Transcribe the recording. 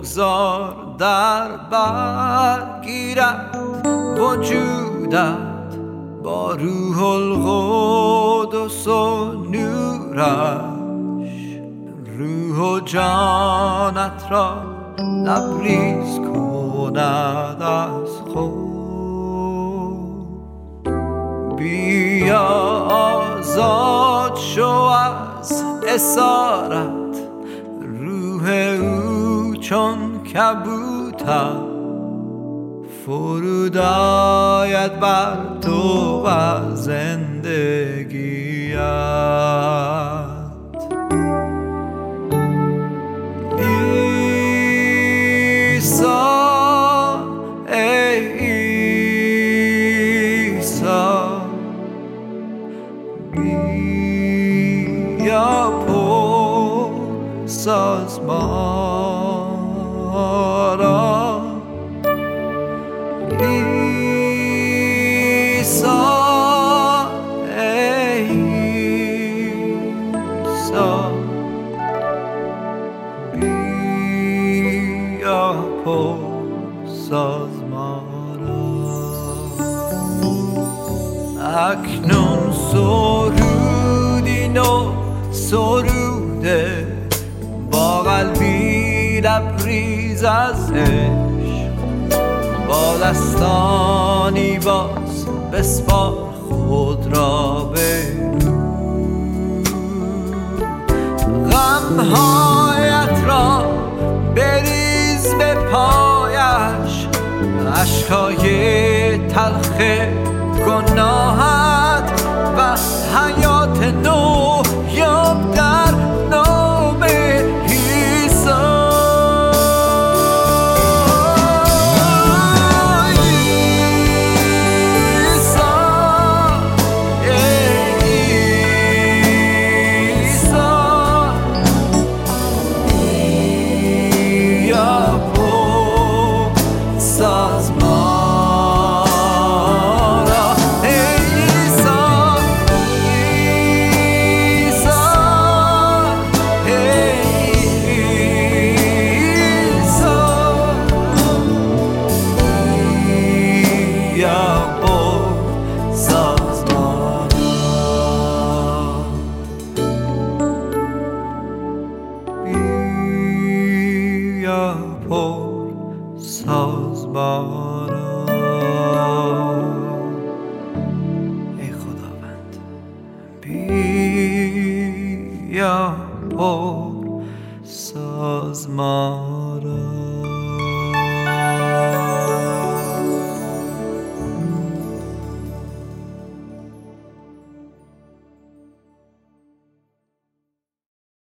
بگذار در بر گیرد وجودت با روح القدس و نورش، روح و جانت را لبریز کند از خود. بیا آزاد شو از اسارت، روح او چون کبوتر فرود آید بر تو و زندگیت. عیسی ای عیسی، بیا پر ساز ما را. عیسی ای عیسی، بیا پر ساز ما را. اکنون سرودی نو سروده با قلبی لبریز از عشق، با دستانی باز بسپار خود را به غمهایت را بریز به پایش، اشکای تلخ گناهت و حیات نو یاب در نام عیسی. ای خداوند، بیا پر ساز ما را.